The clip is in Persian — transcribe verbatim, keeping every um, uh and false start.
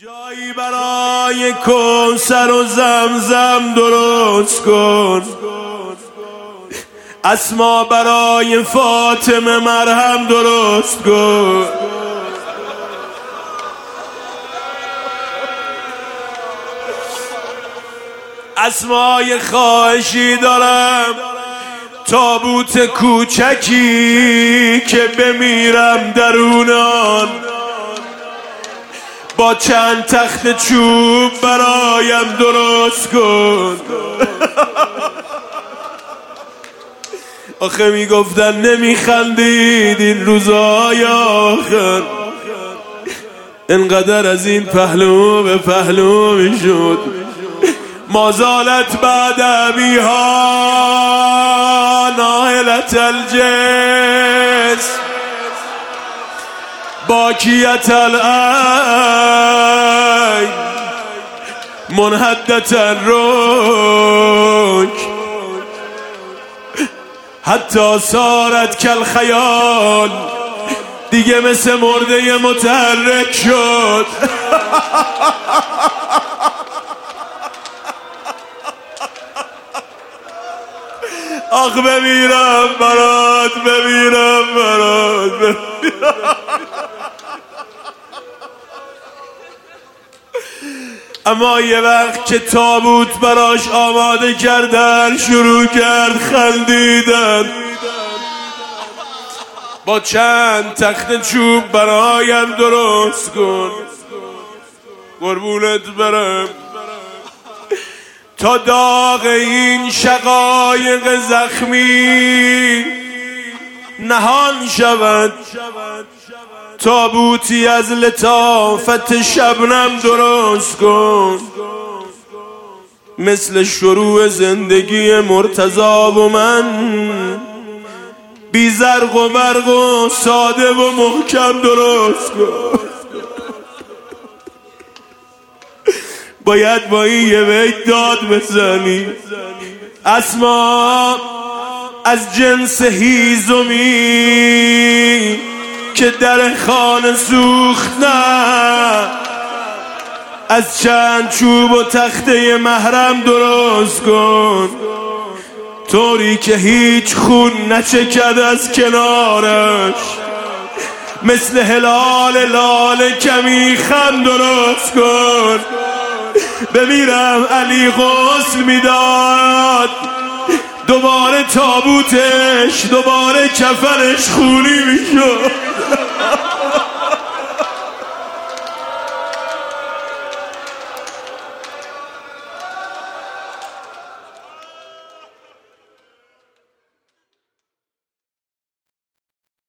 جایی برای کوثر و زمزم درست کن، اسما برای فاطمه مرهم درست کن. اسمای خواهشی دارم، تابوت کوچکی که بمیرم درونان، با چند تخت چوب برایم درست کن. آخه میگفتن نمیخندید این روزای آخر، انقدر از این پهلو به پهلو میشد. ما زالت بعد ابیها نائلة الجسم باکیت العین منحدة الرک حتی صارت کالخیال، دیگه مثل مرده متحرک شد. آخ بمیرم برات، بمیرم برات، بمیرم. اما یه وقت که تابوت براش آماده کردن، شروع کرد خندیدن. با چند تخت چوب برایم درست کن، قربونت برم، تا داغ این شقایق زخمی نهان شود. تابوتی از لطافت شبنم درست کن، مثل شروع زندگی مرتضی و من، بی زرق و برق و ساده و محکم درست کن. باید با این یه بیت داد بزنی. اسما از جنس هیزمی که در خانه سوخت، نه از چند چوب و تخته محرم درست کن، طوری که هیچ خون نچکد از کنارش، مثل هلال لال کمی خم درست کن. بمیرم علی غسل میداد، دوباره تابوتش، دوباره کفنش خونی میشد.